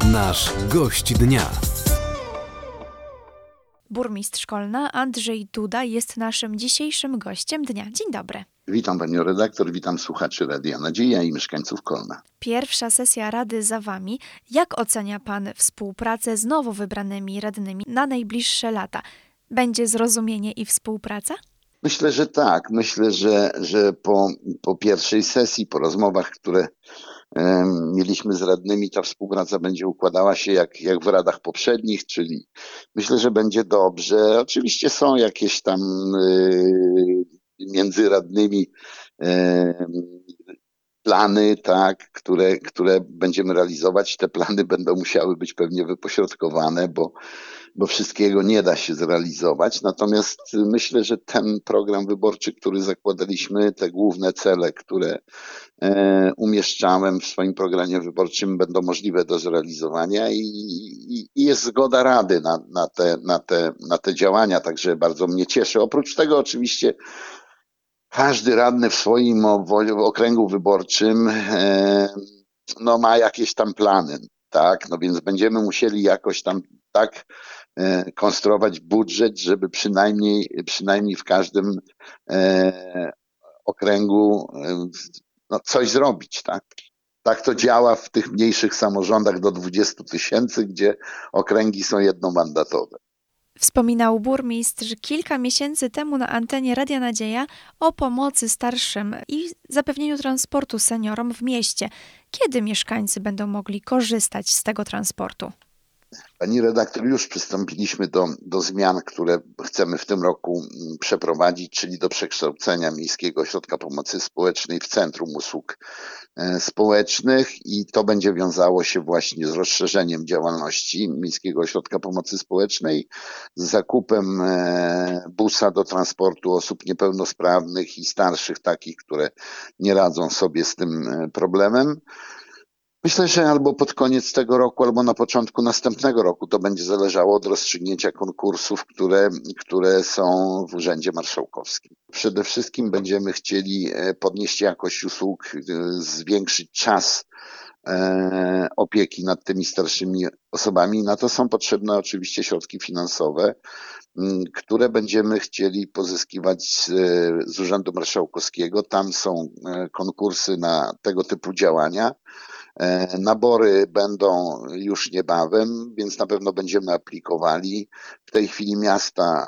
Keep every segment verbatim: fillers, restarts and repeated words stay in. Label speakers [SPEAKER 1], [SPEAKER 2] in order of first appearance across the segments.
[SPEAKER 1] Nasz gość dnia.
[SPEAKER 2] Burmistrz Szkolna Andrzej Duda jest naszym dzisiejszym gościem dnia. Dzień dobry.
[SPEAKER 3] Witam panią redaktor, witam słuchaczy Radia Nadzieja i mieszkańców Kolna.
[SPEAKER 2] Pierwsza sesja Rady za wami. Jak ocenia pan współpracę z nowo wybranymi radnymi na najbliższe lata? Będzie zrozumienie i współpraca?
[SPEAKER 3] Myślę, że tak. Myślę, że, że po, po pierwszej sesji, po rozmowach, które e, mieliśmy z radnymi, ta współpraca będzie układała się jak, jak w radach poprzednich, czyli myślę, że będzie dobrze. Oczywiście są jakieś tam e, między radnymi e, plany, tak, które, które będziemy realizować. Te plany będą musiały być pewnie wypośrodkowane, bo, bo wszystkiego nie da się zrealizować. Natomiast myślę, że ten program wyborczy, który zakładaliśmy, te główne cele, które e, umieszczałem w swoim programie wyborczym, będą możliwe do zrealizowania i, i, i jest zgoda Rady na, na, te, na, te, na te działania, także bardzo mnie cieszy. Oprócz tego oczywiście każdy radny w swoim okręgu wyborczym e, no, ma jakieś tam plany, tak? No więc będziemy musieli jakoś tam tak e, konstruować budżet, żeby przynajmniej, przynajmniej w każdym e, okręgu e, no, coś zrobić, tak? Tak to działa w tych mniejszych samorządach do dwudziestu tysięcy, gdzie okręgi są jednomandatowe.
[SPEAKER 2] Wspominał burmistrz kilka miesięcy temu na antenie Radia Nadzieja o pomocy starszym i zapewnieniu transportu seniorom w mieście. Kiedy mieszkańcy będą mogli korzystać z tego transportu?
[SPEAKER 3] Pani redaktor, już przystąpiliśmy do, do zmian, które chcemy w tym roku przeprowadzić, czyli do przekształcenia Miejskiego Ośrodka Pomocy Społecznej w Centrum Usług Społecznych i to będzie wiązało się właśnie z rozszerzeniem działalności Miejskiego Ośrodka Pomocy Społecznej, z zakupem busa do transportu osób niepełnosprawnych i starszych, takich, które nie radzą sobie z tym problemem. Myślę, że albo pod koniec tego roku, albo na początku następnego roku to będzie zależało od rozstrzygnięcia konkursów, które, które są w Urzędzie Marszałkowskim. Przede wszystkim będziemy chcieli podnieść jakość usług, zwiększyć czas e, opieki nad tymi starszymi osobami. Na to są potrzebne oczywiście środki finansowe, które będziemy chcieli pozyskiwać z, z Urzędu Marszałkowskiego. Tam są konkursy na tego typu działania. Nabory będą już niebawem, więc na pewno będziemy aplikowali. W tej chwili miasta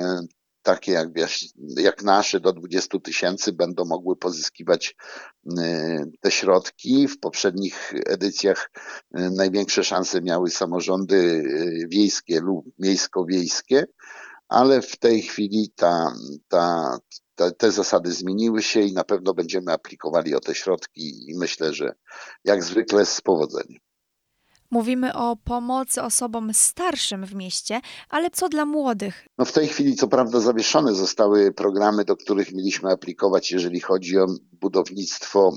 [SPEAKER 3] takie jak, jak nasze do dwudziestu tysięcy będą mogły pozyskiwać te środki. W poprzednich edycjach największe szanse miały samorządy wiejskie lub miejsko-wiejskie, ale w tej chwili ta, ta, ta, te zasady zmieniły się i na pewno będziemy aplikowali o te środki i myślę, że jak zwykle z powodzeniem.
[SPEAKER 2] Mówimy o pomocy osobom starszym w mieście, ale co dla młodych?
[SPEAKER 3] No w tej chwili co prawda zawieszone zostały programy, do których mieliśmy aplikować, jeżeli chodzi o budownictwo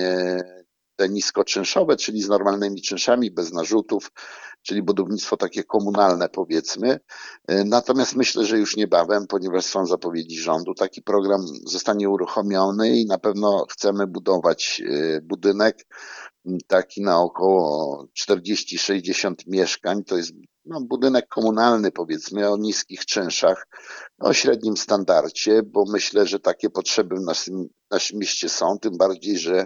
[SPEAKER 3] e, te niskoczynszowe, czyli z normalnymi czynszami, bez narzutów, czyli budownictwo takie komunalne powiedzmy. Natomiast myślę, że już niebawem, ponieważ są zapowiedzi rządu, taki program zostanie uruchomiony i na pewno chcemy budować budynek taki na około czterdzieści sześćdziesiąt mieszkań. To jest no, budynek komunalny powiedzmy o niskich czynszach, o średnim standardzie, bo myślę, że takie potrzeby w naszym, naszym mieście są, tym bardziej, że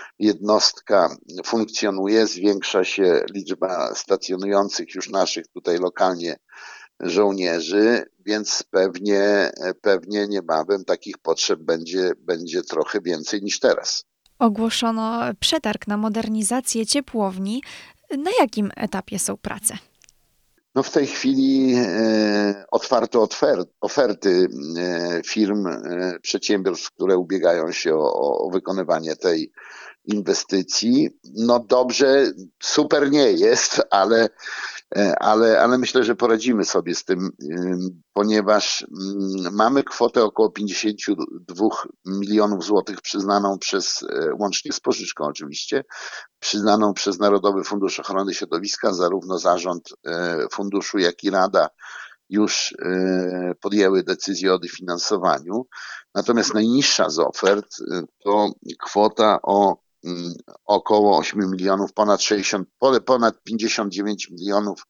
[SPEAKER 3] jednostka funkcjonuje, zwiększa się liczba stacjonujących już naszych tutaj lokalnie żołnierzy, więc pewnie, pewnie niebawem takich potrzeb będzie, będzie trochę więcej niż teraz.
[SPEAKER 2] Ogłoszono przetarg na modernizację ciepłowni. Na jakim etapie są prace?
[SPEAKER 3] No w tej chwili e, otwarto ofer- oferty e, firm, e, przedsiębiorstw, które ubiegają się o, o wykonywanie tej inwestycji. No dobrze, super nie jest, ale, ale, ale myślę, że poradzimy sobie z tym, ponieważ mamy kwotę około pięćdziesiąt dwa milionów złotych przyznaną przez, łącznie z pożyczką oczywiście, przyznaną przez Narodowy Fundusz Ochrony Środowiska, zarówno zarząd funduszu, jak i Rada już podjęły decyzję o dofinansowaniu. Natomiast najniższa z ofert to kwota o mm, około osiem milionów, ponad sześćdziesiąt, ponad pięćdziesiąt dziewięć milionów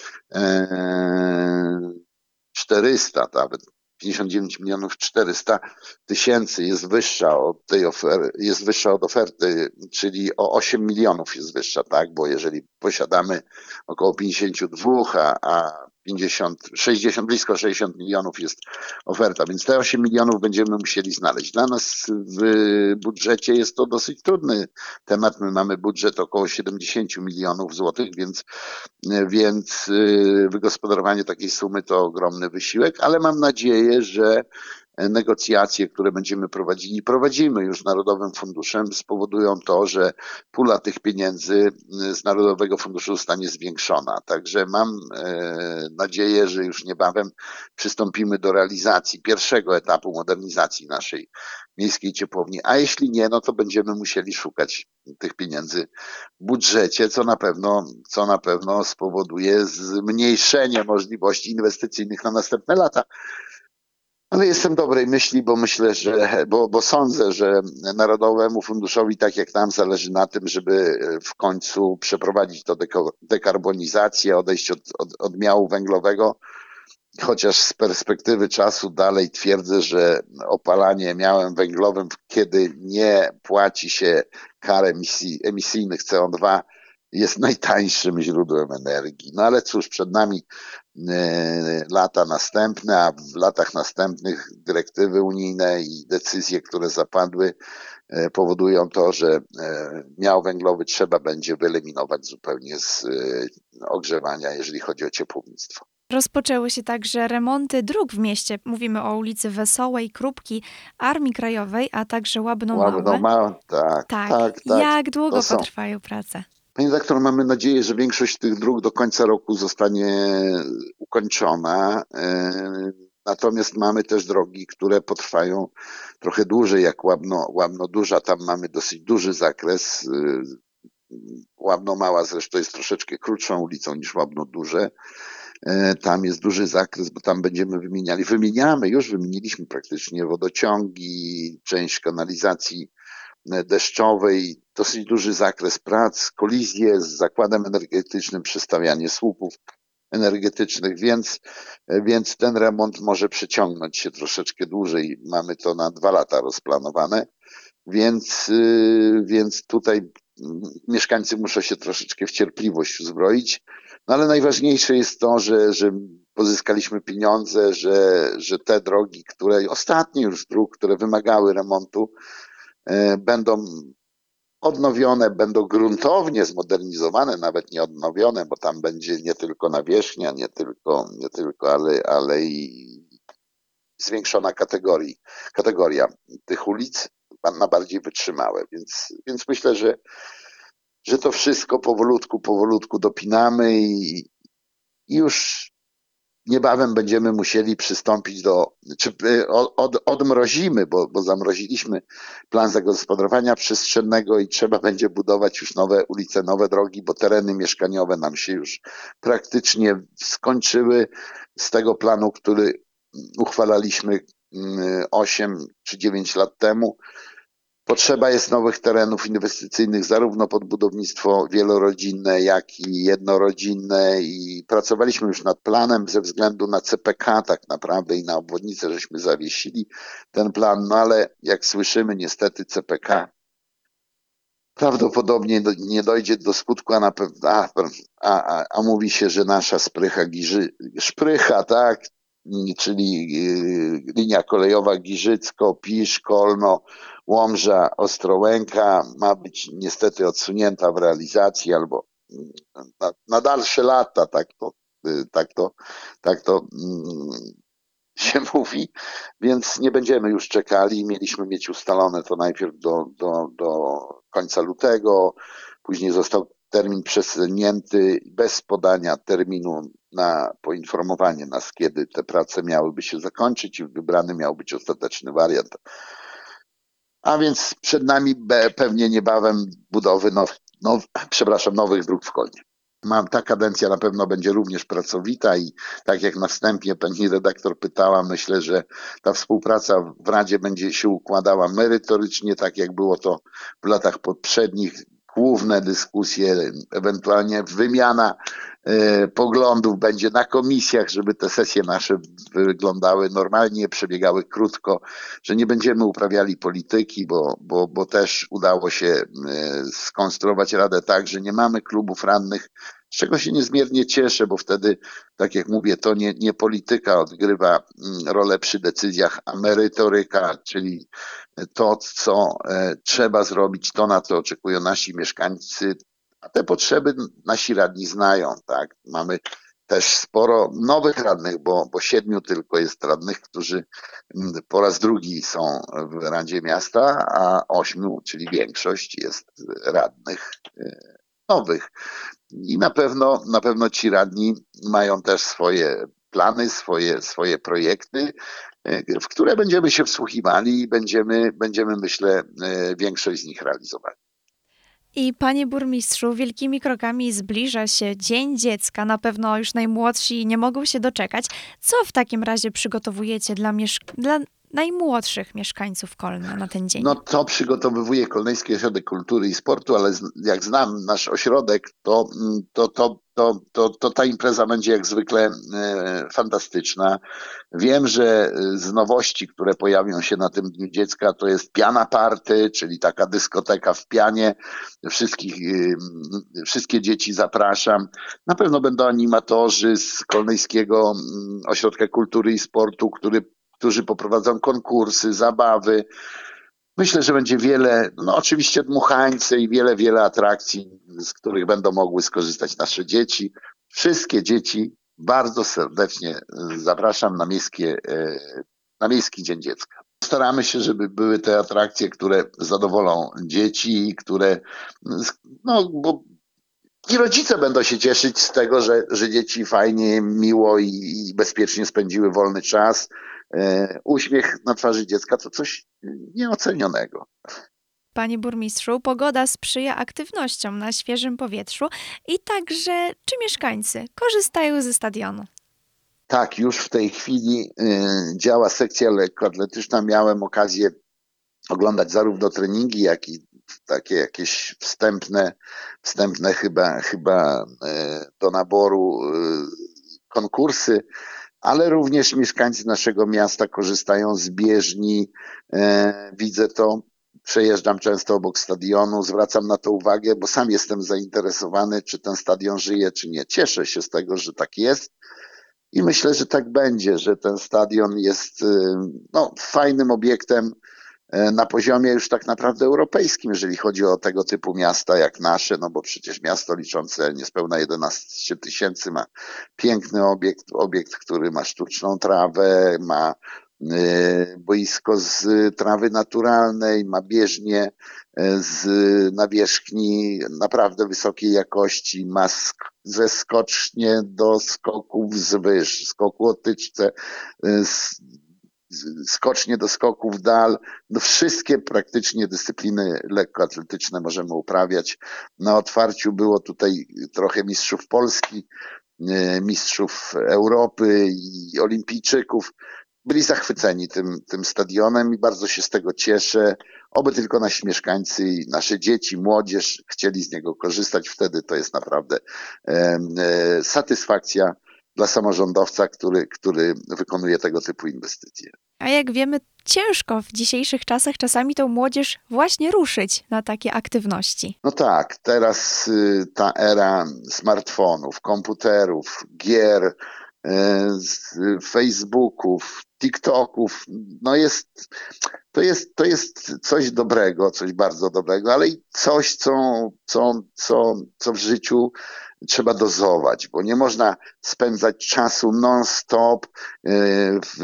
[SPEAKER 3] czterysta, nawet pięćdziesiąt dziewięć milionów czterysta tysięcy jest wyższa od tej oferty, jest wyższa od oferty, czyli o osiem milionów jest wyższa, tak? Bo jeżeli posiadamy około pięćdziesiąt dwa, a, a pięćdziesiąt, sześćdziesiąt, blisko sześćdziesiąt milionów jest oferta, więc te osiem milionów będziemy musieli znaleźć. Dla nas w budżecie jest to dosyć trudny temat. My mamy budżet około siedemdziesiąt milionów złotych, więc więc wygospodarowanie takiej sumy to ogromny wysiłek, ale mam nadzieję, że negocjacje, które będziemy prowadzili, prowadzimy już z Narodowym Funduszem, spowodują to, że pula tych pieniędzy z Narodowego Funduszu zostanie zwiększona. Także mam nadzieję, że już niebawem przystąpimy do realizacji pierwszego etapu modernizacji naszej miejskiej ciepłowni, a jeśli nie, no to będziemy musieli szukać tych pieniędzy w budżecie, co na pewno, co na pewno spowoduje zmniejszenie możliwości inwestycyjnych na następne lata. Ale jestem dobrej myśli, bo myślę, że, bo, bo sądzę, że Narodowemu Funduszowi, tak jak nam, zależy na tym, żeby w końcu przeprowadzić to dekarbonizację, odejść od, od odmiału węglowego, chociaż z perspektywy czasu dalej twierdzę, że opalanie miałem węglowym, kiedy nie płaci się kar emisji, emisyjnych C O dwa, jest najtańszym źródłem energii. No ale cóż, przed nami lata następne, a w latach następnych dyrektywy unijne i decyzje, które zapadły, powodują to, że miał węglowy trzeba będzie wyeliminować zupełnie z ogrzewania, jeżeli chodzi o ciepłownictwo.
[SPEAKER 2] Rozpoczęły się także remonty dróg w mieście. Mówimy o ulicy Wesołej, Krupki, Armii Krajowej, a także Łabno-Małe.
[SPEAKER 3] Łabno-Małe, tak,
[SPEAKER 2] tak,
[SPEAKER 3] tak, tak.
[SPEAKER 2] Jak długo potrwają prace?
[SPEAKER 3] Panie redaktor, mamy nadzieję, że większość tych dróg do końca roku zostanie ukończona. Natomiast mamy też drogi, które potrwają trochę dłużej, jak Łabno, Łabno Duża. Tam mamy dosyć duży zakres. Łabno Mała zresztą jest troszeczkę krótszą ulicą niż Łabno Duże. Tam jest duży zakres, bo tam będziemy wymieniali, wymieniamy, już wymieniliśmy praktycznie wodociągi, część kanalizacji deszczowej, dosyć duży zakres prac, kolizje z zakładem energetycznym, przestawianie słupów energetycznych, więc, więc ten remont może przeciągnąć się troszeczkę dłużej. Mamy to na dwa lata rozplanowane, więc, więc tutaj mieszkańcy muszą się troszeczkę w cierpliwość uzbroić. No ale najważniejsze jest to, że, że pozyskaliśmy pieniądze, że, że te drogi, które, ostatnie już dróg, które wymagały remontu, będą odnowione, będą gruntownie zmodernizowane, nawet nie odnowione, bo tam będzie nie tylko nawierzchnia, nie tylko, nie tylko ale, ale i zwiększona kategorii, kategoria tych ulic na bardziej wytrzymałe. Więc, więc myślę, że, że to wszystko powolutku, powolutku dopinamy i, i już niebawem będziemy musieli przystąpić do, czy od, odmrozimy, bo, bo zamroziliśmy plan zagospodarowania przestrzennego i trzeba będzie budować już nowe ulice, nowe drogi, bo tereny mieszkaniowe nam się już praktycznie skończyły z tego planu, który uchwalaliśmy osiem czy dziewięć lat temu. Potrzeba jest nowych terenów inwestycyjnych zarówno pod budownictwo wielorodzinne, jak i jednorodzinne i pracowaliśmy już nad planem ze względu na C P K tak naprawdę i na obwodnicę, żeśmy zawiesili ten plan, no ale jak słyszymy niestety C P K prawdopodobnie nie dojdzie do skutku, a, na pewno, a, a, a mówi się, że nasza sprycha giży, szprycha, tak, czyli linia kolejowa Giżycko, Pisz, Kolno, Łomża, Ostrołęka ma być niestety odsunięta w realizacji albo na, na dalsze lata, tak to, tak to, tak to się mówi, więc nie będziemy już czekali. Mieliśmy mieć ustalone to najpierw do, do, do końca lutego, później został termin przesunięty bez podania terminu na poinformowanie nas, kiedy te prace miałyby się zakończyć i wybrany miał być ostateczny wariant. A więc przed nami pewnie niebawem budowy now, now, przepraszam, nowych dróg w Kolnie. Mam, ta kadencja na pewno będzie również pracowita i tak jak na wstępie pani redaktor pytała, myślę, że ta współpraca w Radzie będzie się układała merytorycznie, tak jak było to w latach poprzednich. Główne dyskusje, ewentualnie wymiana e, poglądów będzie na komisjach, żeby te sesje nasze wyglądały normalnie, przebiegały krótko, że nie będziemy uprawiali polityki, bo, bo, bo też udało się e, skonstruować Radę tak, że nie mamy klubów radnych, z czego się niezmiernie cieszę, bo wtedy, tak jak mówię, to nie, nie polityka odgrywa rolę przy decyzjach, a merytoryka, czyli to, co e, trzeba zrobić, to, na co oczekują nasi mieszkańcy, a te potrzeby nasi radni znają, tak? Mamy też sporo nowych radnych, bo, bo siedmiu tylko jest radnych, którzy po raz drugi są w Radzie Miasta, a ośmiu, czyli większość, jest radnych e, nowych. I na pewno, na pewno ci radni mają też swoje plany, swoje, swoje projekty, w które będziemy się wsłuchiwali i będziemy, będziemy, myślę, większość z nich realizowali.
[SPEAKER 2] I panie burmistrzu, wielkimi krokami zbliża się Dzień Dziecka. Na pewno już najmłodsi nie mogą się doczekać. Co w takim razie przygotowujecie dla, mieszk- dla najmłodszych mieszkańców Kolna na ten dzień?
[SPEAKER 3] No to przygotowywuje Kolneński Ośrodek Kultury i Sportu, ale jak znam nasz ośrodek, to, to, to, to, to, to ta impreza będzie jak zwykle e, fantastyczna. Wiem, że z nowości, które pojawią się na tym Dniu Dziecka, to jest piana party, czyli taka dyskoteka w pianie. Wszystkich, e, wszystkie dzieci zapraszam. Na pewno będą animatorzy z Kolneńskiego Ośrodka Kultury i Sportu, który którzy poprowadzą konkursy, zabawy. Myślę, że będzie wiele, no oczywiście dmuchańce i wiele, wiele atrakcji, z których będą mogły skorzystać nasze dzieci. Wszystkie dzieci bardzo serdecznie zapraszam na, miejskie, na Miejski Dzień Dziecka. Staramy się, żeby były te atrakcje, które zadowolą dzieci, które, no bo i rodzice będą się cieszyć z tego, że, że dzieci fajnie, miło i, i bezpiecznie spędziły wolny czas. E, uśmiech na twarzy dziecka to coś nieocenionego.
[SPEAKER 2] Panie burmistrzu, pogoda sprzyja aktywnościom na świeżym powietrzu i także czy mieszkańcy korzystają ze stadionu?
[SPEAKER 3] Tak, już w tej chwili y, działa sekcja lekkoatletyczna. Miałem okazję oglądać zarówno treningi, jak i takie jakieś wstępne, wstępne chyba, chyba y, do naboru y, konkursy, ale również mieszkańcy naszego miasta korzystają z bieżni. E, widzę to, przejeżdżam często obok stadionu, zwracam na to uwagę, bo sam jestem zainteresowany, czy ten stadion żyje, czy nie. Cieszę się z tego, że tak jest i myślę, że tak będzie, że ten stadion jest no, fajnym obiektem na poziomie już tak naprawdę europejskim, jeżeli chodzi o tego typu miasta jak nasze, no bo przecież miasto liczące niespełna jedenaście tysięcy ma piękny obiekt, obiekt, który ma sztuczną trawę, ma y, boisko z trawy naturalnej, ma bieżnię z nawierzchni naprawdę wysokiej jakości, ma sk- ze skocznie do skoków z wyż, skoku o tyczce, y, skocznie do skoków dal, no wszystkie praktycznie dyscypliny lekkoatletyczne możemy uprawiać. Na otwarciu było tutaj trochę mistrzów Polski, mistrzów Europy i olimpijczyków. Byli zachwyceni tym, tym stadionem i bardzo się z tego cieszę. Oby tylko nasi mieszkańcy i nasze dzieci, młodzież chcieli z niego korzystać. Wtedy to jest naprawdę e, e, satysfakcja dla samorządowca, który, który wykonuje tego typu inwestycje.
[SPEAKER 2] A jak wiemy, ciężko w dzisiejszych czasach czasami tą młodzież właśnie ruszyć na takie aktywności.
[SPEAKER 3] No tak, teraz y, ta era smartfonów, komputerów, gier, y, Facebooków, TikToków, no jest, to jest, to jest coś dobrego, coś bardzo dobrego, ale i coś, co, co, co, co w życiu trzeba dozować, bo nie można spędzać czasu non-stop w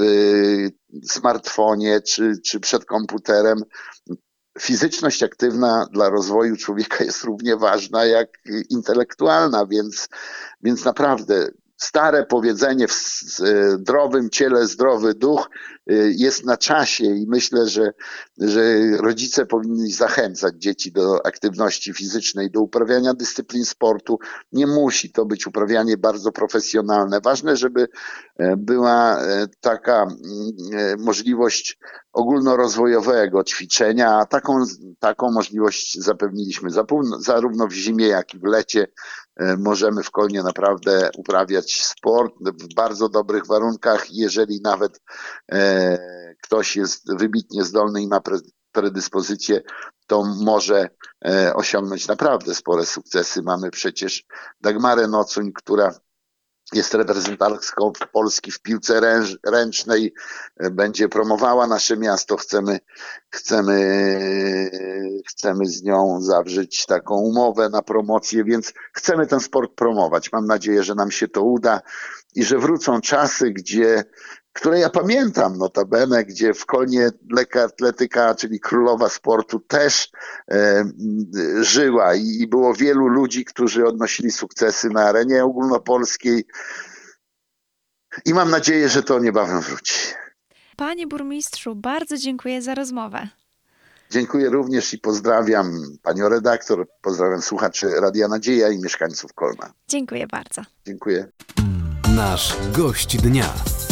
[SPEAKER 3] smartfonie czy, czy przed komputerem. Fizyczność aktywna dla rozwoju człowieka jest równie ważna jak intelektualna, więc, więc naprawdę stare powiedzenie w zdrowym ciele zdrowy duch jest na czasie i myślę, że, że rodzice powinni zachęcać dzieci do aktywności fizycznej, do uprawiania dyscyplin sportu. Nie musi to być uprawianie bardzo profesjonalne. Ważne, żeby była taka możliwość ogólnorozwojowego ćwiczenia, a taką, taką możliwość zapewniliśmy zarówno w zimie, jak i w lecie. Możemy w Kolnie naprawdę uprawiać sport w bardzo dobrych warunkach. Jeżeli nawet e, ktoś jest wybitnie zdolny i ma pre, predyspozycję, to może e, osiągnąć naprawdę spore sukcesy. Mamy przecież Dagmarę Nocuń, która jest reprezentantką Polski w piłce ręcz, ręcznej, będzie promowała nasze miasto. Chcemy, chcemy, chcemy z nią zawrzeć taką umowę na promocję, więc chcemy ten sport promować. Mam nadzieję, że nam się to uda i że wrócą czasy, gdzie które ja pamiętam notabene, gdzie w Kolnie lekkoatletyka, czyli królowa sportu, też e, żyła i, i było wielu ludzi, którzy odnosili sukcesy na arenie ogólnopolskiej i mam nadzieję, że to niebawem wróci.
[SPEAKER 2] Panie burmistrzu, bardzo dziękuję za rozmowę.
[SPEAKER 3] Dziękuję również i pozdrawiam panią redaktor, pozdrawiam słuchaczy Radia Nadzieja i mieszkańców Kolna.
[SPEAKER 2] Dziękuję bardzo.
[SPEAKER 3] Dziękuję.
[SPEAKER 1] Nasz gość dnia.